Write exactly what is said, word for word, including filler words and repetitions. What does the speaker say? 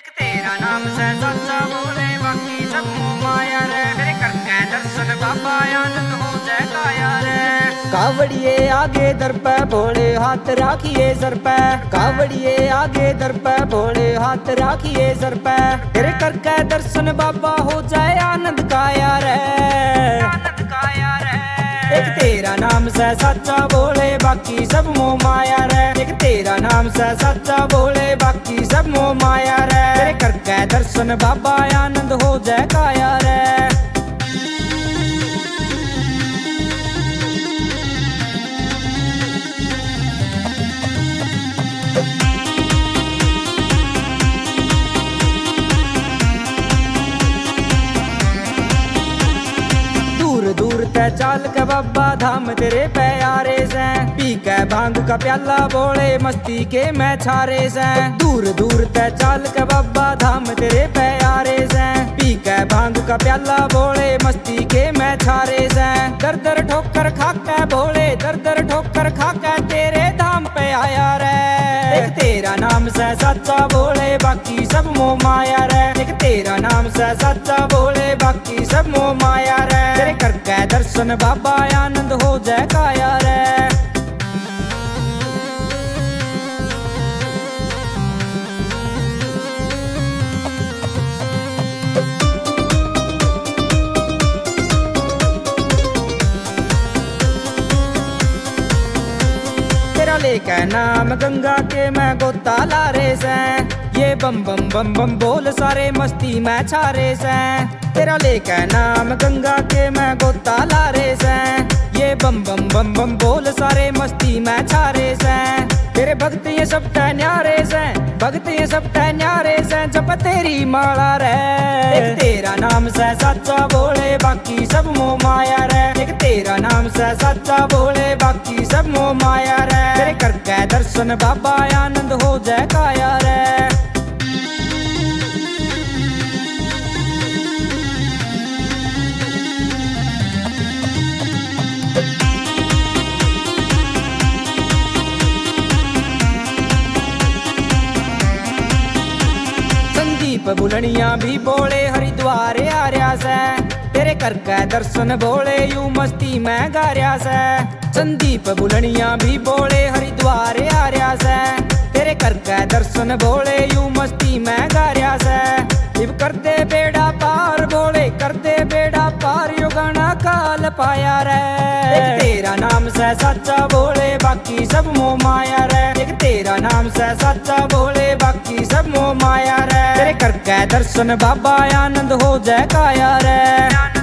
एक तेरा नाम से सच्चा बोले बाकी सब मोह माया रे। तेरे करके दर्शन बाबा आनंद हो जाए काया रे। कावड़िए आगे दर पे भोले हाथ राखिए सर पे। कावड़िए आगे दर पे भोले हाथ राखिए सर पे। तेरे करके दर्शन बाबा हो जाए आनंद काया रे। आनंद काया रे। एक तेरा नाम से सच्चा बोले बाकी सब मोह माया रे। एक तेरा नाम से सच्चा बोले बाकी सब मोह माया रे। तेरे करके दर्शन बाबा आनंद हो जाए काया रे। दूर ते चाल के बाबा धाम तेरे प्यारे से। पी के भांग का प्याला बोले मस्ती के मैं छारे से। दूर दूर ते चाल के बाबा धाम तेरे प्यारे से। पी के भांग का प्याला बोले मस्ती के मैं छारे से। दर दर ठोकर खा के बोले दर दर ठोकर खा के तेरे धाम पे आया रे। एक तेरा नाम से सच्चा बोले बाकी सब मोह माया रे। एक तेरा नाम से सच्चा बोले बाकी सब मोह माया रे। तेरे करके दर्शन बाबा आनंद हो जाए काया रे। तेरा लेके नाम गंगा के मैं गोता ला रे से। ये बम बम बम बम बोल सारे मस्ती में छारे से। तेरा लेके नाम गंगा के मैं गोता ला रे से। ये बम बम बम बम बोल सारे मस्ती में छारे से। तेरे भक्त ये सब न्यारे से। भक्त ये सब न्यारे से जब तेरी माला रे। एक तेरा नाम से सच्चा बोले बाकी सब मोह माया रे। एक तेरा नाम से सच्चा बोले बाकी सब मोह माया रे। तेरे करके दर्शन बाबा आनंद हो जाए काया रे। संदीप बुलनिया भी बोले हरिद्वार आर्या से। तेरे करके दर्शन बोले यूं मस्ती में गार्या से। संदीप बुलनिया भी बोले हरिद्वार आर्या से। तेरे करके दर्शन बोले यूं मस्ती में गार्या से। इब करते बेड़ा पार बोले करते बेड़ा पार यो गाना काल पाया रे। एक तेरा नाम से सच्चा बोले बाकी सब मोह माया रे। एक तेरा नाम से सच्चा बोले बाकी सब मोह माया रे। तेरे करके दर्शन बाबा आनंद हो जाए काया रे।